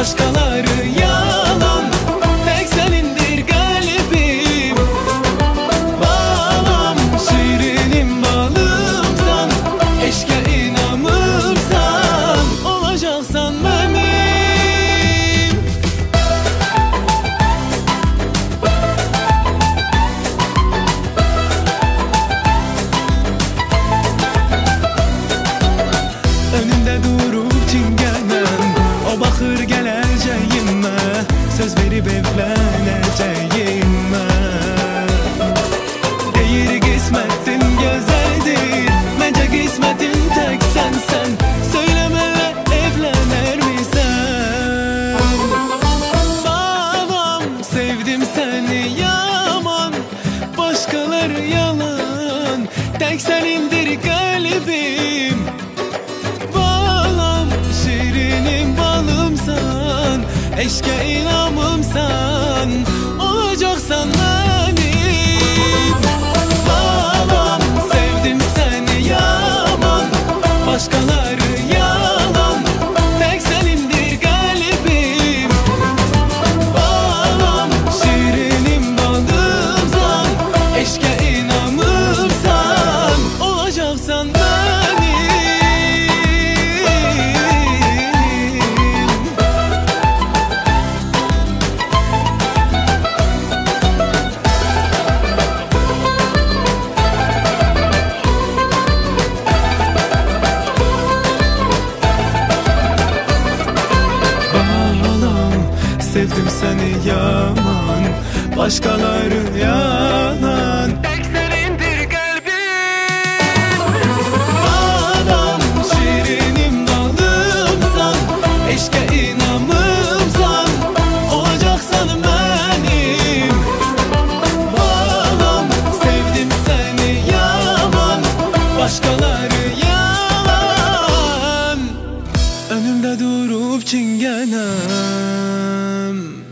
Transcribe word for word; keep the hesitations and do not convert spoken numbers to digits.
başkaları yalan. Tek senindir kalbim, balam, şirinim balımsan, eşke inanırsan, olacaksan benim. Önünde durup çingenen, o bakır geleceğime, söz verip evleneceğime. Değil kısmetin güzeldir, bence kısmetin tek sensen. Söylemele evlenir misin? Babam, sevdim seni yaman, başkaları yalan. Tek senindir kalbim, eşke inanmamsan, olacaksan benim. Babam, sevdim seni yaman, başkaları yalan. Tek senindir kalbim, babam, şirinim balımsan, eşke inanmamsan, olacaksan benim. Sevdim seni yaman, başkaları yalan. Tek senindir kalbim, babam, şirinim balımsan, eşke inanmamsan, olacaksan benim. Babam, sevdim seni yaman, başkaları yalan. Önümde durup çingenem,